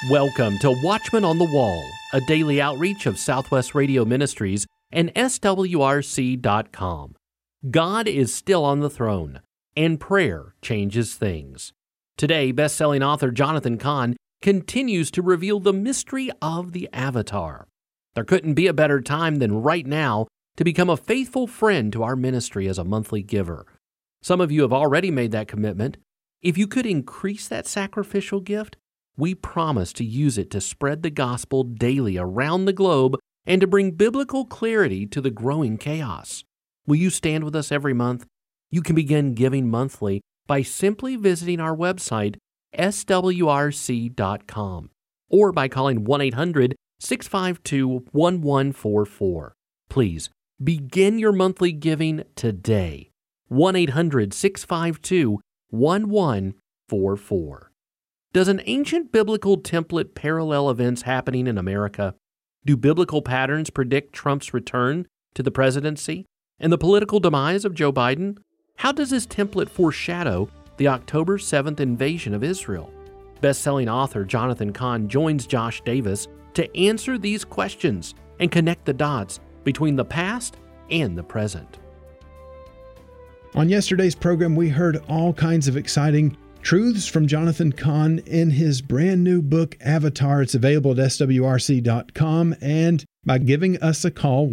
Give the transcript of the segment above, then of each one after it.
Welcome to Watchman on the Wall, a daily outreach of Southwest Radio Ministries and SWRC.com. God is still on the throne, and prayer changes things. Today, best-selling author Jonathan Cahn continues to reveal the mystery of the Avatar. There couldn't be a better time than right now to become a faithful friend to our ministry as a monthly giver. Some of you have already made that commitment. If you could increase that sacrificial gift, we promise to use it to spread the gospel daily around the globe and to bring biblical clarity to the growing chaos. Will you stand with us every month? You can begin giving monthly by simply visiting our website, swrc.com, or by calling 1-800-652-1144. Please begin your monthly giving today. 1-800-652-1144. Does an ancient biblical template parallel events happening in America? Do biblical patterns predict Trump's return to the presidency and the political demise of Joe Biden? How does this template foreshadow the October 7th invasion of Israel? Best-selling author Jonathan Cahn joins Josh Davis to answer these questions and connect the dots between the past and the present. On yesterday's program, we heard all kinds of exciting truths from Jonathan Cahn in his brand new book, Avatar. It's available at swrc.com and by giving us a call,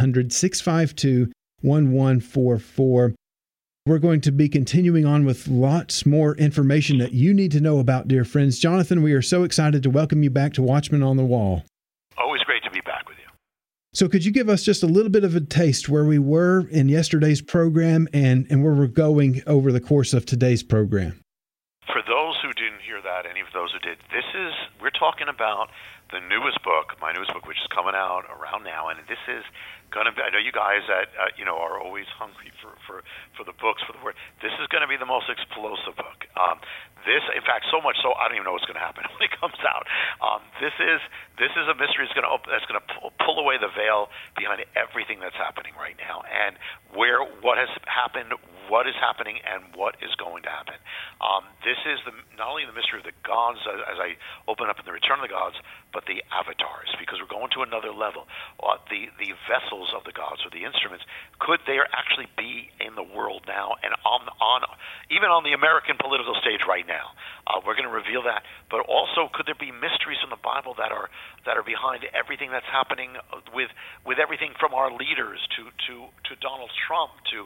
1-800-652-1144. We're going to be continuing on with lots more information that you need to know about, dear friends. Jonathan, we are so excited to welcome you back to Watchman on the Wall. Always great to be back with you. So could you give us just a little bit of a taste where we were in yesterday's program and where we're going over the course of today's program? For those who didn't hear that, any of those who did, we're talking about the newest book, my newest book, which is coming out around now, and this is going to be, I know you guys that, are always hungry for the books, for the word. This is going to be the most explosive book. In fact, so much so, I don't even know what's going to happen when it comes out. This is a mystery that's going to pull away the veil behind everything that's happening right now, and what has happened, what is happening, and what is going to happen. This is not only the mystery of the gods, as I open up in the Return of the Gods, but the avatars, because we're going to another level. The vessels of the gods, or the instruments, could they actually be in the world now, and even on the American political stage right now? We're going to reveal that. But also, could there be mysteries in the Bible that are behind everything that's happening with everything from our leaders to Donald Trump to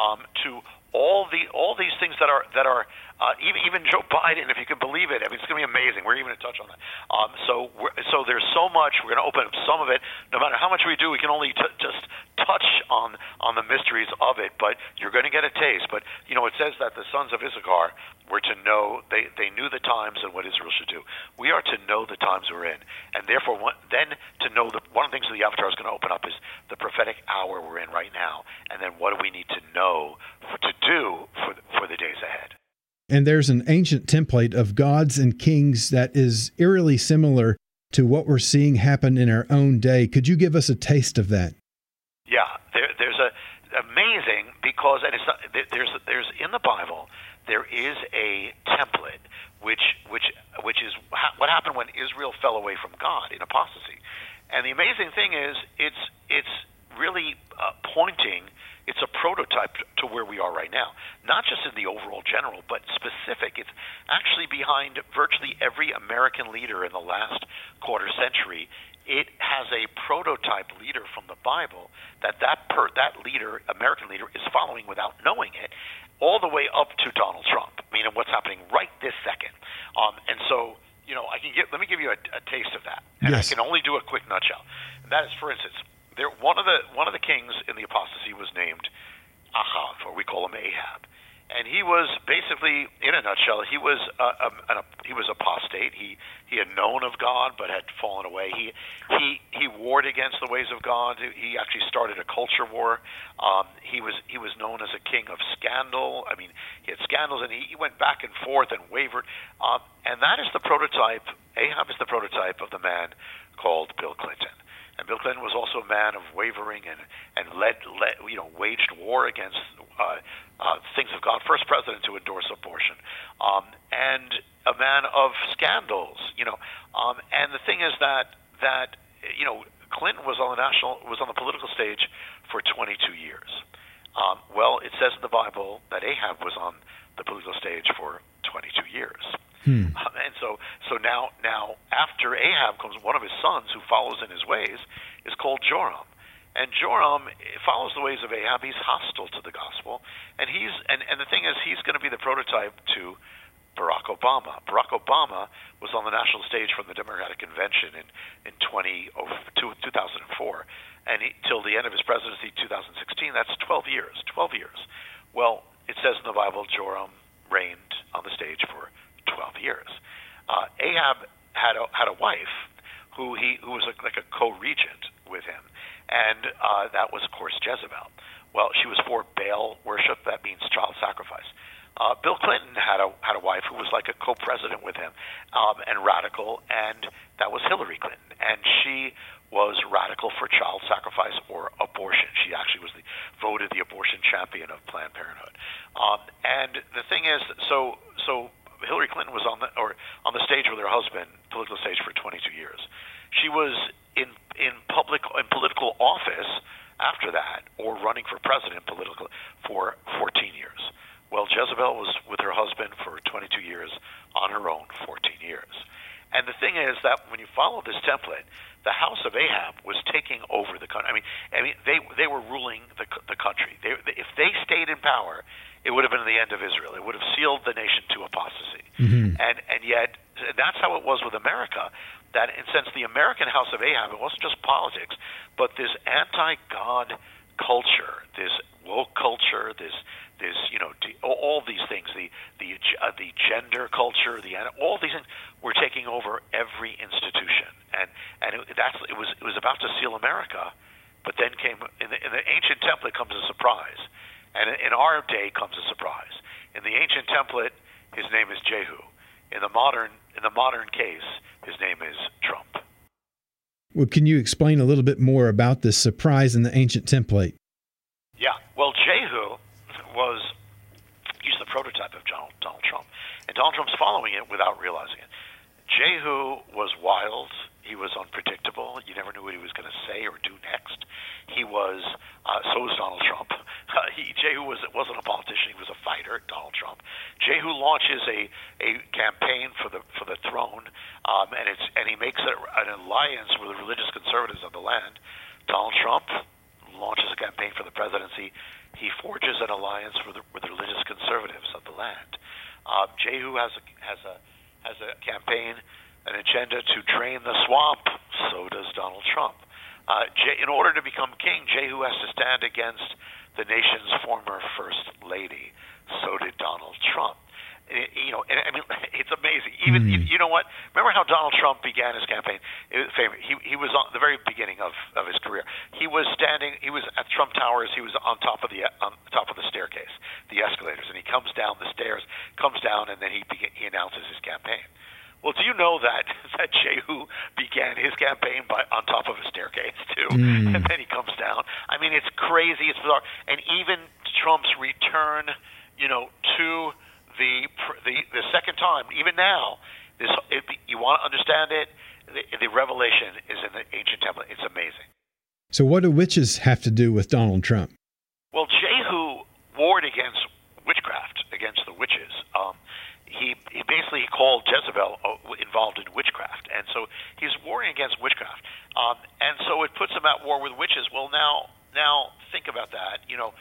all these things that are even Joe Biden, if you can believe it. I mean, it's going to be amazing. We're even going to touch on that. So there's so much. We're going to open up some of it. No matter how much we do, we can only just touch on the mysteries of it. But you're going to get a taste. But it says that the sons of Issachar were to know. They knew the times and what Israel should do. We are to know the times we're in, and therefore then to know one of the things that the Avatar is going to open up is the prophetic hour we're in right now, and then what do we need to know to do for the days ahead. And there's an ancient template of gods and kings that is eerily similar to what we're seeing happen in our own day. Could you give us a taste of that? Yeah, there's amazing, because there's in the Bible there is a template which is what happened when Israel fell away from God in apostasy. And the amazing thing is it's really pointing. It's a prototype to where we are right now, not just in the overall general, but specific. It's actually behind virtually every American leader in the last quarter century. It has a prototype leader from the Bible that leader, American leader, is following without knowing it, all the way up to Donald Trump. Meaning what's happening right this second. And so, let me give you a taste of that, and yes. I can only do a quick nutshell. And that is, for instance, one of the kings in the apostasy was named Ahav, or we call him Ahab, and he was basically, in a nutshell, he was apostate. He had known of God but had fallen away. He warred against the ways of God. He actually started a culture war. He was known as a king of scandal. I mean, he had scandals, and he went back and forth and wavered. And that is the prototype. Ahab is the prototype of the man called Bill Clinton. And Bill Clinton was also a man of wavering and waged war against things of God. First president to endorse abortion, and man of scandals. And the thing is that Clinton was on the political stage for 22 years. Well, it says in the Bible that Ahab was on the political stage for 22 years. And so now after Ahab comes one of his sons who follows in his ways, is called Joram. And Joram follows the ways of Ahab. He's hostile to the gospel, and the thing is, he's going to be the prototype to Barack Obama. Barack Obama was on the national stage from the Democratic Convention in 2004, and till the end of his presidency, 2016. That's 12 years. 12 years. Well, it says in the Bible, Joram reigned on the stage for 12 years. Ahab had a wife who was like a co-regent with him, and that was, of course, Jezebel. Well, she was for Baal worship. That means child sacrifice. Bill Clinton had a wife who was like a co-president with him, and radical, and that was Hillary Clinton, and she was radical for child sacrifice or abortion. She actually was voted the abortion champion of Planned Parenthood. And the thing is, so Hillary Clinton was on the stage with her husband, political stage, for 22 years. She was in political office after that, or running for president for 14 years. Well, Jezebel was with her husband for 22 years, on her own 14 years. And the thing is that when you follow this template, the house of Ahab was taking over the country. I mean, they were ruling the country. If they stayed in power, it would have been the end of Israel. It would have sealed the nation to apostasy. And yet, that's how it was with America. That, in a sense, the American house of Ahab, it wasn't just politics, but this anti-God culture, this woke culture, this all these things, the gender culture, all these things were taking over every institution, and it was about to seal America, but then came in the ancient template comes a surprise, and in our day comes a surprise. In the ancient template, his name is Jehu. In the modern case, his name is Trump. Well, can you explain a little bit more about this surprise in the ancient template? Yeah. Well, Jehu he's the prototype of Donald Trump. And Donald Trump's following it without realizing it. Jehu was wild. He was unpredictable. You never knew what he was going to say or do next. So was Donald Trump. Jehu wasn't a politician. He was a fighter, Donald Trump. Jehu launches a campaign for the throne, and he makes an alliance with the religious conservatives of the land. Donald Trump launches a campaign for the presidency. He forges an alliance with the religious conservatives of the land. Jehu has a campaign, an agenda to drain the swamp. So does Donald Trump. In order to become king, Jehu has to stand against the nation's former first lady. So did Donald Trump. It's amazing. Even you know what? Remember how Donald Trump began his campaign? He was on the very beginning of his career. He was at Trump Towers. He was on top of the staircase, the escalators, and he comes down the stairs, and then he announces his campaign. Well, do you know that Jehu began his campaign on top of a staircase too, and then he comes down? I mean, it's crazy. It's bizarre. And even Trump's return, to the second time, even now, you want to understand it. The revelation is in the ancient template. It's amazing. So, what do witches have to do with Donald Trump? Well, Jehu warred against witchcraft, against the witches. He basically called Jezebel involved in witchcraft, and so he's warring against witchcraft, and so it puts him at war with witches. Well, now think about that.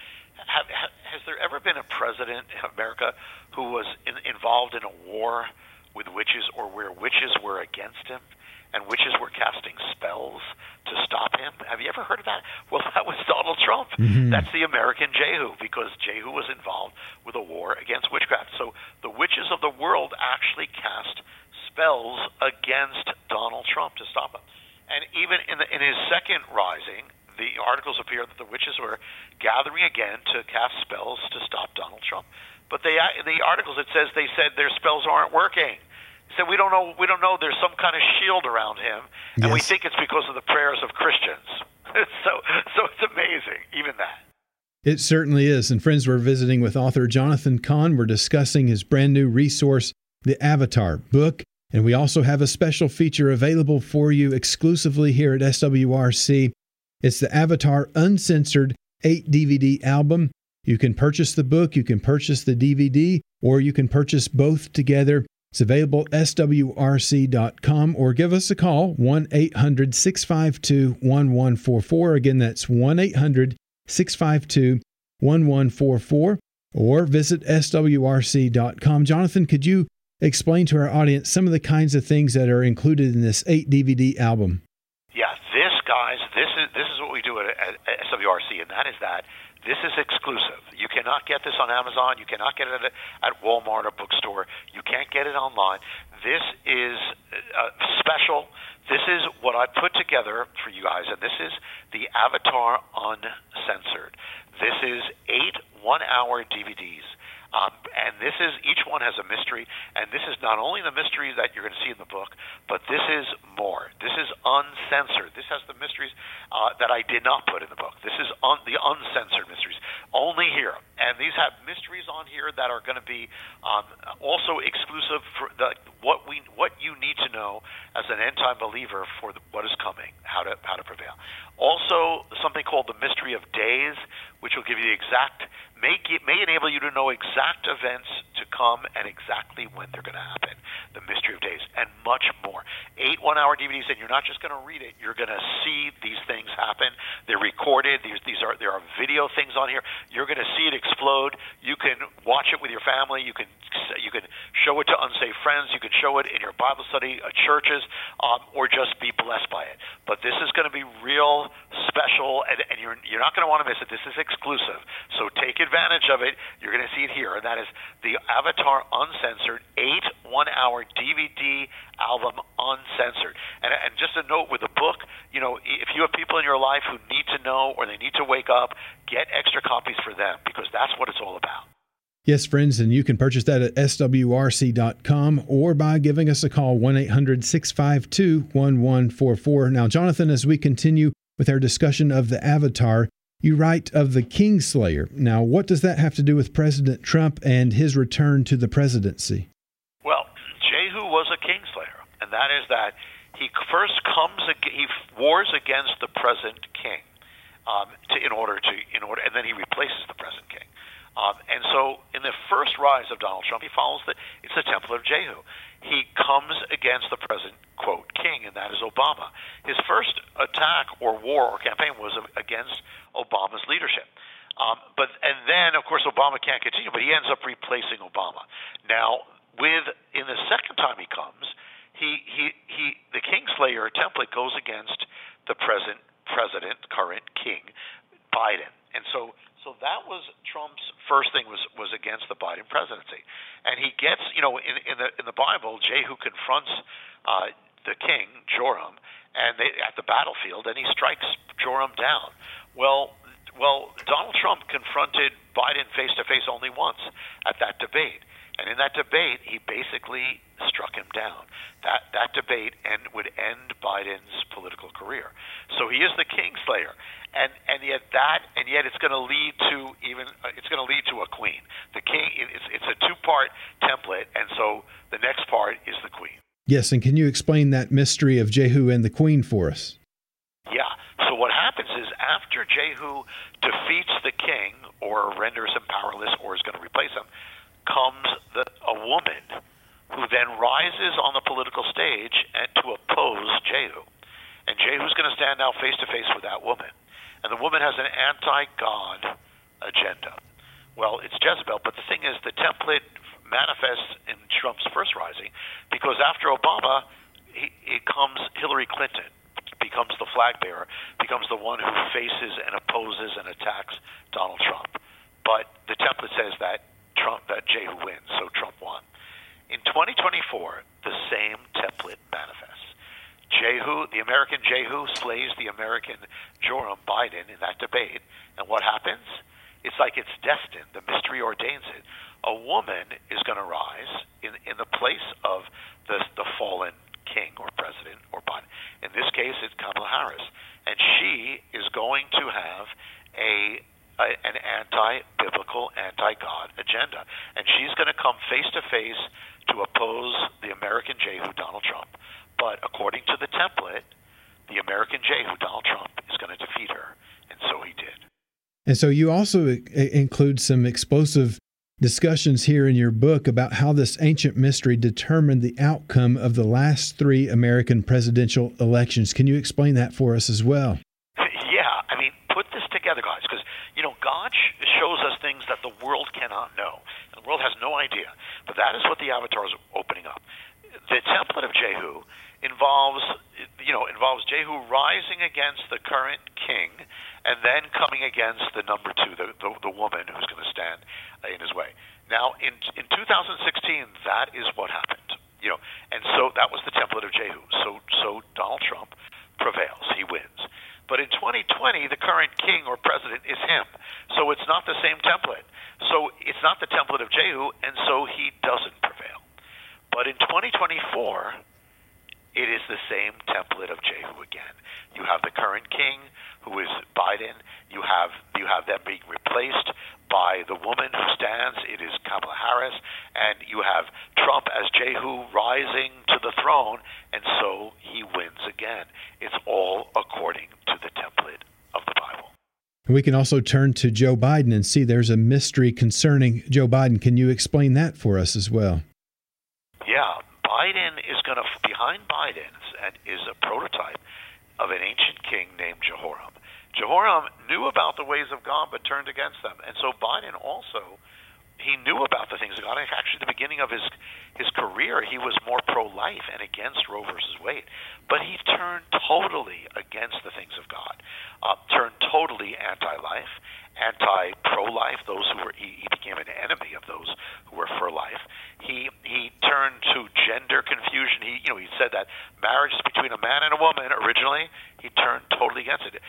Has there ever been a president in America who was involved in a war with witches, or where witches were against him and witches were casting spells to stop him? Have you ever heard of that? Well, that was Donald Trump. That's the American Jehu, because Jehu was involved with a war against witchcraft. So the witches of the world actually cast spells against Donald Trump to stop him. And even in his second rising, the articles appear that the witches were gathering again to cast spells to stop Donald Trump. But the articles, they said their spells aren't working. They said we don't know. There's some kind of shield around him, and we think it's because of the prayers of Christians. So it's amazing, even that. It certainly is. And friends, we're visiting with author Jonathan Cahn. We're discussing his brand new resource, the Avatar book. And we also have a special feature available for you exclusively here at SWRC. It's the Avatar Uncensored 8-DVD album. You can purchase the book, you can purchase the DVD, or you can purchase both together. It's available at swrc.com, or give us a call, 1-800-652-1144. Again, that's 1-800-652-1144, or visit swrc.com. Jonathan, could you explain to our audience some of the kinds of things that are included in this 8-DVD album? Yeah, this is what we do at SWRC, and that is that this is exclusive. You cannot get this on Amazon. You cannot get it at Walmart or bookstore. You can't get it online. This is special. This is what I put together for you guys, and this is the Avatar Uncensored. This is 8 one-hour DVDs. And this is, each one has a mystery, and this is not only the mystery that you're going to see in the book, but this is more. This is uncensored. This has the mysteries that I did not put in the book. This is the uncensored mysteries, only here. And these have mysteries on here that are going to be also exclusive for what you need to know as an end-time believer for what is coming, how to prevail. Also, something called the Mystery of Days, which will give you the exact, may enable you to know exact events to come and exactly when they're going to happen. The Mystery of Days, and much more. 8 one-hour DVDs, and you're not just going to read it. You're going to see these things happen. They're recorded. There are video things on here. You're going to see it explode. You can watch it with your family. You can show it to unsafe friends. You can show it in your Bible study at churches, or just be blessed by it. But this is going to be real special, and you're not going to want to miss it. This is exclusive, so take advantage of it. You're going to see it here, and that is the Avatar Uncensored 8 one-hour DVD album Uncensored. And just a note with the book, if you have people in your life who need to know or they need to wake up, get extra copies for them, because that's what it's all about. Yes, friends, and you can purchase that at swrc.com or by giving us a call, 1-800-652-1144. Now, Jonathan, as we continue with our discussion of the Avatar, you write of the Kingslayer. Now, what does that have to do with President Trump and his return to the presidency? Well, Jehu was a Kingslayer, and that is that he first he wars against the present king, and then he replaces the present king. And so in the first rise of Donald Trump, he follows it's the template of Jehu. He comes against the present, quote, king, and that is Obama. His first attack or war or campaign was against Obama's leadership. And then, of course, Obama can't continue, but he ends up replacing Obama. Now, in the second time he comes, the Kingslayer template goes against the present president, current king, Biden. And so that was Trump's first thing was against the Biden presidency. And he gets, in the Bible, Jehu confronts the king, Joram, and at the battlefield, and he strikes Joram down. Well, Donald Trump confronted Biden face-to-face only once at that debate. And in that debate, he basically struck him down. That debate would end Biden's political career. So he is the Kingslayer, and yet it's going to lead to a queen. The king. It's a two-part template, and so the next part is the queen. Yes, and can you explain that mystery of Jehu and the queen for us? Yeah. So what happens is after Jehu defeats the king, or renders him powerless, or is going to replace him, comes a woman who then rises on the political stage to oppose Jehu. And Jehu's going to stand now face-to-face with that woman. And the woman has an anti-God agenda. Well, it's Jezebel, but the thing is, the template manifests in Trump's first rising, because after Obama, it comes Hillary Clinton, becomes the flag bearer, becomes the one who faces and opposes and attacks Donald Trump. But the template says that Jehu wins, so Trump won. In 2024, the same template manifests. Jehu, the American Jehu, slays the American Joram Biden in that debate, and what happens? It's like it's destined. The mystery ordains it. A woman is going to rise in the place of the fallen king or president or Biden. In this case, it's Kamala Harris, and she is going to have an anti-biblical, anti-God agenda. And she's going to come face-to-face to oppose the American Jehu, Donald Trump. But according to the template, the American Jehu, Donald Trump, is going to defeat her. And so he did. And so you also include some explosive discussions here in your book about how this ancient mystery determined the outcome of the last 3 American presidential elections. Can you explain that for us as well? Yeah, I mean, put this together, guys, because, God shows us things that the world cannot know. And the world has no idea. But that is what the Avatar is opening up. The template of Jehu involves Jehu rising against the current king and then coming against the number 2, the woman who's going to stand in his way. Now, in 2016, that is what happened. And so that was the template of Jehu. So Donald Trump prevails. He wins. But in 2020, the current king or president is him. So it's not the same template. So it's not the template of Jehu, and so he doesn't prevail. But in 2024, it is the same template of Jehu again. You have the current king, who is Biden. You have them being replaced by the woman who stands. It is Kamala Harris. And you have Trump as Jehu rising to the throne, and so he wins again. It's all according to the template of the Bible. We can also turn to Joe Biden and see there's a mystery concerning Joe Biden. Can you explain that for us as well? Yeah, behind Biden is a prototype of an ancient king named Jehoram. Jehoram knew about the ways of God but turned against them. And so Biden also, he knew about the things of God. Actually, at the beginning of his career, he was more pro-life and against Roe versus Wade. But he turned totally against the things of God, turned totally anti-life, anti-pro-life. He became an enemy of those who were for life. He turned to gender confusion. He said that marriage is between a man and a woman originally. He turned totally against it.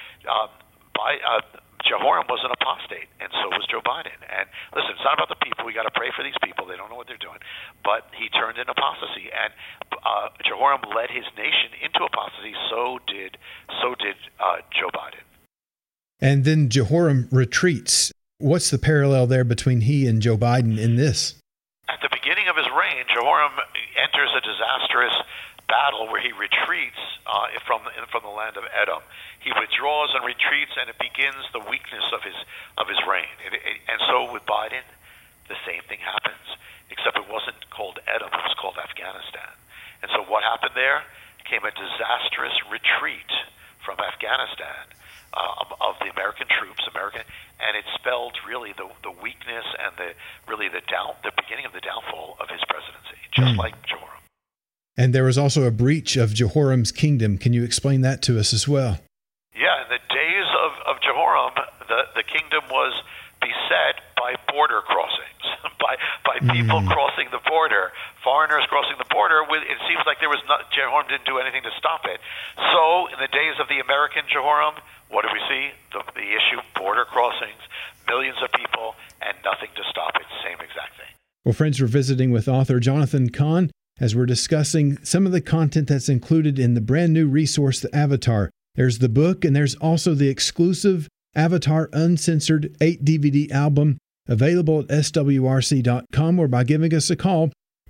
Jehoram was an apostate, and so was Joe Biden. And listen, it's not about the people. We got to pray for these people. They don't know what they're doing. But he turned in apostasy, and Jehoram led his nation into apostasy. So did Joe Biden. And then Jehoram retreats. What's the parallel there between he and Joe Biden in this? At the beginning of his reign, Jehoram enters a disastrous battle where he retreats from the land of Edom. He withdraws and retreats, and it begins the weakness of his reign. And so with Biden, the same thing happens, except it wasn't called Edom; it was called Afghanistan. And so what happened there? Came a disastrous retreat from Afghanistan of the American troops, and it spelled really the weakness and the beginning of the downfall of his presidency, just like Jehoram. And there was also a breach of Jehoram's kingdom. Can you explain that to us as well? Yeah, in the days of Jehoram, the kingdom was beset by border crossings, by people crossing the border, foreigners crossing the border. It seems like Jehoram didn't do anything to stop it. So in the days of the American Jehoram, what do we see? The issue, border crossings, millions of people, and nothing to stop it. Same exact thing. Well, friends, we're visiting with author Jonathan Cahn as we're discussing some of the content that's included in the brand new resource, The Avatar. There's the book, and there's also the exclusive Avatar Uncensored 8-DVD album available at swrc.com or by giving us a call,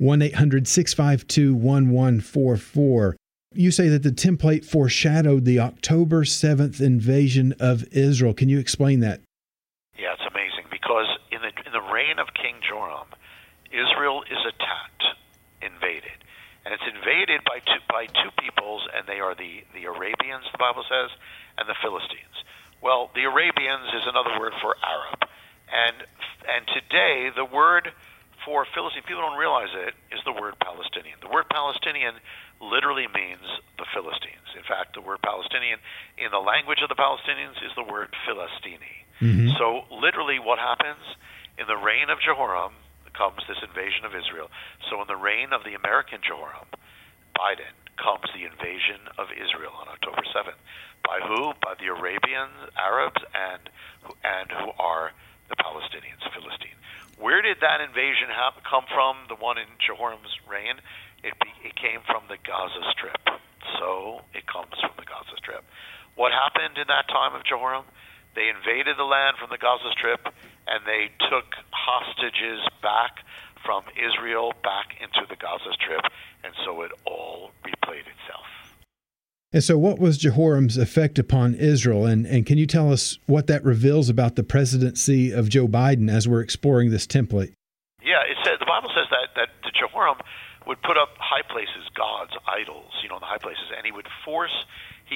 1-800-652-1144. You say that the template foreshadowed the October 7th invasion of Israel. Can you explain that? Yeah, it's amazing because in the reign of King Joram, Israel is attacked, invaded, and it's invaded by two peoples, and they are the Arabians, the Bible says, and the Philistines. Well, the Arabians is another word for Arab, and today the word for Philistine, people don't realize it, is the word Palestinian. The word Palestinian literally means the Philistines. In fact, the word Palestinian in the language of the Palestinians is the word Philistini. Mm-hmm. So literally what happens in the reign of Jehoram comes this invasion of Israel. So in the reign of the American Jehoram, Biden, comes the invasion of Israel on October 7th. By who? By the Arabians, Arabs, and who are the Palestinians, Philistine. Where did that invasion come from, the one in Jehoram's reign? It came from the Gaza Strip. So it comes from the Gaza Strip. What happened in that time of Jehoram? They invaded the land from the Gaza Strip, and they took hostages back from Israel back into the Gaza Strip, and so it all replayed itself. And so what was Jehoram's effect upon Israel? And can you tell us what that reveals about the presidency of Joe Biden as we're exploring this template? Yeah, it says, the Bible says that Jehoram would put up high places, gods, idols, in the high places, and he forced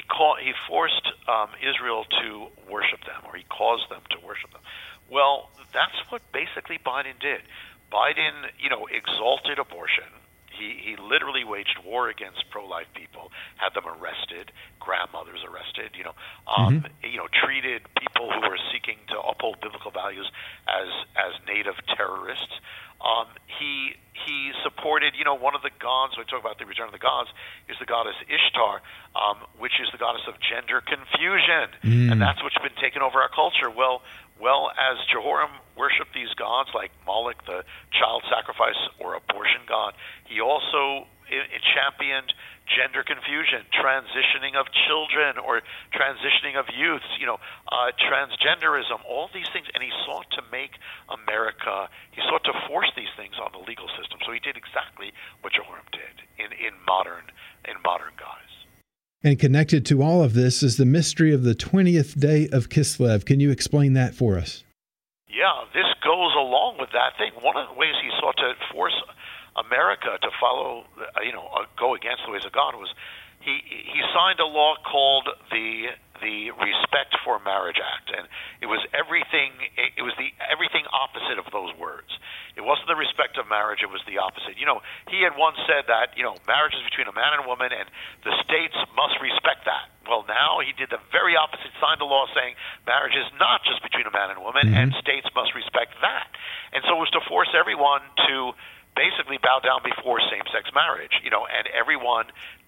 Israel to worship them, or he caused them to worship them. Well, that's what basically Biden did. Biden, exalted abortion. He literally waged war against pro-life people, had them arrested, grandmothers arrested, treated people who were seeking to uphold biblical values as native terrorists. He supported, one of the gods, when we talk about the return of the gods, is the goddess Ishtar, which is the goddess of gender confusion. And that's what's been taking over our culture. Well, as Jehoram worshipped these gods like Moloch, the child sacrifice or abortion god, he also championed gender confusion, transitioning of children or transitioning of youths, transgenderism, all these things. And he sought to make America, he sought to force these things on the legal system. So he did exactly what Jehoram did in modern guise. And connected to all of this is the mystery of the 20th day of Kislev. Can you explain that for us? Yeah, this goes along with that thing. One of the ways he sought to force America to follow, go against the ways of God was he signed a law called the Respect for Marriage Act, and it was everything opposite of those words. It wasn't the respect of marriage; it was the opposite. He had once said that marriage is between a man and a woman, and the states must respect that. Well, now he did the very opposite, signed a law saying marriage is not just between a man and a woman, and states must respect that. And so it was to force everyone to basically bow down before same-sex marriage, and everyone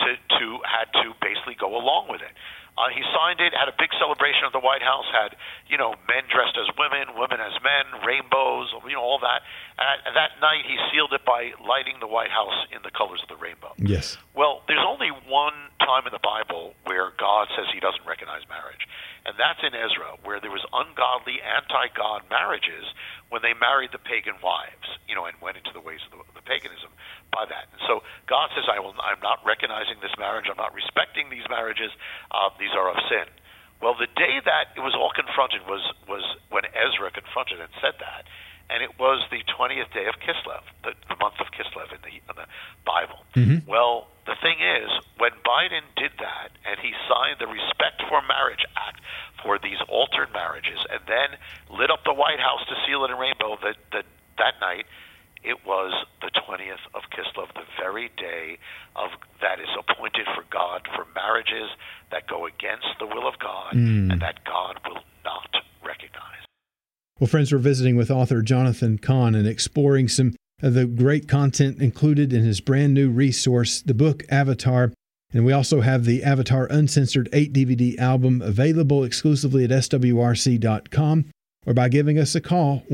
had to basically go along with it. He signed it, had a big celebration at the White House, had, men dressed as women, women as men, rainbows, all that. And that night he sealed it by lighting the White House in the colors of the rainbow. Yes. Well, there's only one time in the Bible where God says he doesn't recognize marriage, and that's in Ezra, where there was ungodly, anti-God marriages when they married the pagan wives, and went into the ways of the paganism by that. And so God says, I'm not recognizing this marriage, I'm not respecting these marriages, these are of sin. Well, the day that it was all confronted was when Ezra confronted and said that, and it was the 20th day of Kislev, the month of Kislev in the Bible. Mm-hmm. Well, the thing is, when Biden did that, and he signed the Respect for Marriage Act for these altered marriages, and then lit up the White House to seal it in rainbow that night, it was the 20th of Kislev, the very day that is appointed for God for marriages that go against the will of God and that God will not recognize. Well, friends, we're visiting with author Jonathan Cahn and exploring some of the great content included in his brand new resource, the book Avatar. And we also have the Avatar Uncensored 8-DVD album available exclusively at swrc.com or by giving us a call,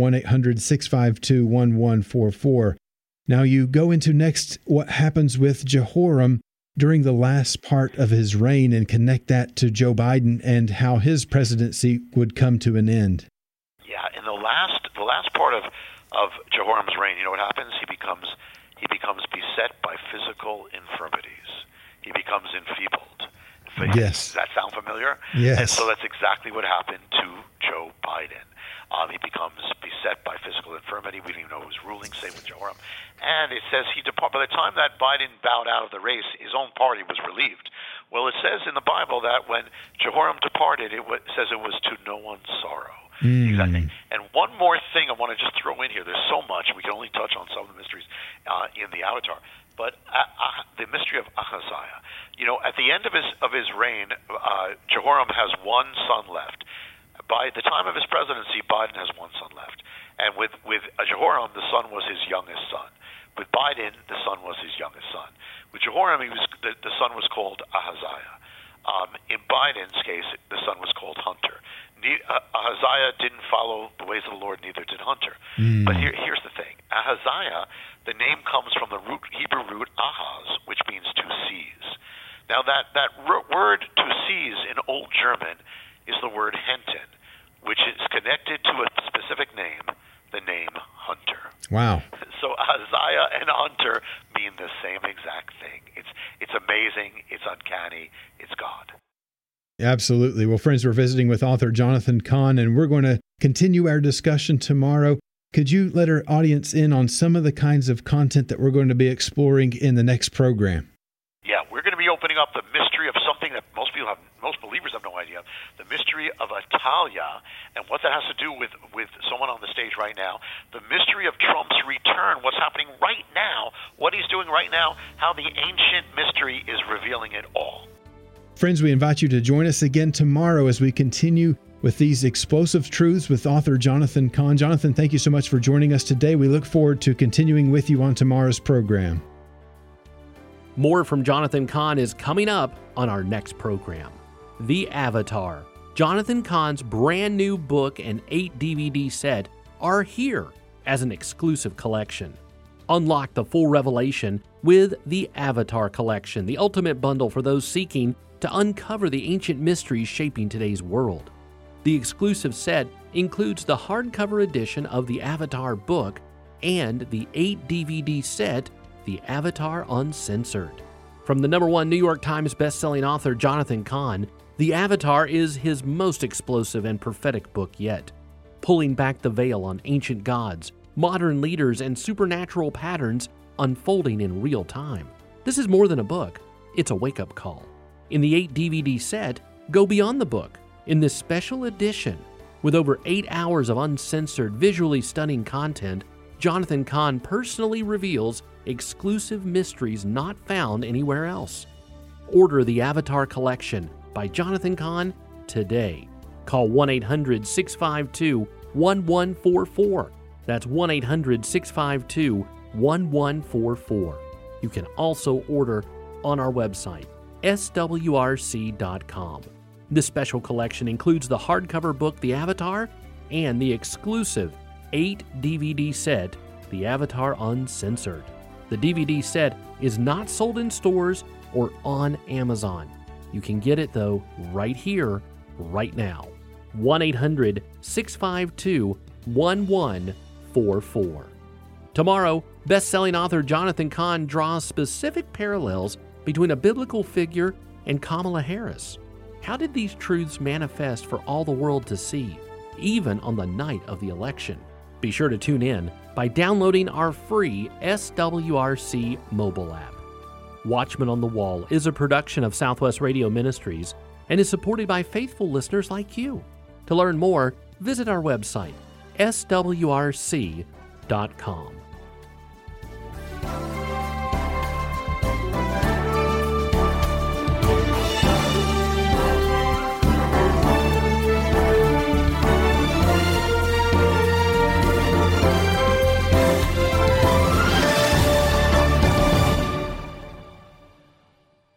1-800-652-1144. Now you go into next what happens with Jehoram during the last part of his reign and connect that to Joe Biden and how his presidency would come to an end. Yeah, in the last part of Jehoram's reign, you know what happens? He becomes beset by physical infirmities. He becomes enfeebled. Yes. Does that sound familiar? Yes. And so that's exactly what happened to Joe Biden. He becomes beset by physical infirmity. We don't even know who's ruling, same with Jehoram. And it says he departed. By the time that Biden bowed out of the race, his own party was relieved. Well, it says in the Bible that when Jehoram departed, it says it was to no one's sorrow. Exactly. And one more thing I want to just throw in here. There's so much. We can only touch on some of the mysteries in the Avatar. But the mystery of Ahaziah. At the end of his reign, Jehoram has one son left. By the time of his presidency, Biden has one son left. And with Jehoram, the son was his youngest son. With Biden, the son was his youngest son. With Jehoram, the son was called Ahaziah. In Biden's case, the son was called Hunter. Ahaziah didn't follow the ways of the Lord, neither did Hunter. But here's the thing. Ahaziah, the name comes from the Hebrew root ahaz, which means to seize. Now, that word to seize in Old German is the word henten, which is connected to a specific name, the name Hunter. Wow. So Isaiah and Hunter mean the same exact thing. It's amazing. It's uncanny. It's God. Absolutely. Well, friends, we're visiting with author Jonathan Cahn, and we're going to continue our discussion tomorrow. Could you let our audience in on some of the kinds of content that we're going to be exploring in the next program? Yeah, we're going to be opening up the mystery of something that most believers have no idea, the mystery of Atalia, and what that has to do with someone on the stage right now, the mystery of Trump's return, what's happening right now, what he's doing right now, how the ancient mystery is revealing it all. Friends, we invite you to join us again tomorrow as we continue with these explosive truths with author Jonathan Cahn. Jonathan, thank you so much for joining us today. We look forward to continuing with you on tomorrow's program. More from Jonathan Cahn is coming up on our next program. The Avatar, Jonathan Cahn's brand new book and 8 DVD set are here as an exclusive collection. Unlock the full revelation with the Avatar Collection, the ultimate bundle for those seeking to uncover the ancient mysteries shaping today's world. The exclusive set includes the hardcover edition of the Avatar book and the 8 DVD set, The Avatar Uncensored. From the #1 New York Times bestselling author Jonathan Cahn, The Avatar is his most explosive and prophetic book yet, pulling back the veil on ancient gods, modern leaders, and supernatural patterns unfolding in real time. This is more than a book, it's a wake-up call. In the 8 DVD set, go beyond the book in this special edition. With over 8 hours of uncensored, visually stunning content, Jonathan Cahn personally reveals exclusive mysteries not found anywhere else. Order the Avatar Collection by Jonathan Cahn today. Call 1-800-652-1144. That's 1-800-652-1144. You can also order on our website, swrc.com. This special collection includes the hardcover book, The Avatar, and the exclusive 8 DVD set, The Avatar Uncensored. The DVD set is not sold in stores or on Amazon. You can get it, though, right here, right now. 1-800-652-1144. Tomorrow, best-selling author Jonathan Cahn draws specific parallels between a biblical figure and Kamala Harris. How did these truths manifest for all the world to see, even on the night of the election? Be sure to tune in by downloading our free SWRC mobile app. Watchman on the Wall is a production of Southwest Radio Ministries and is supported by faithful listeners like you. To learn more, visit our website, swrc.com.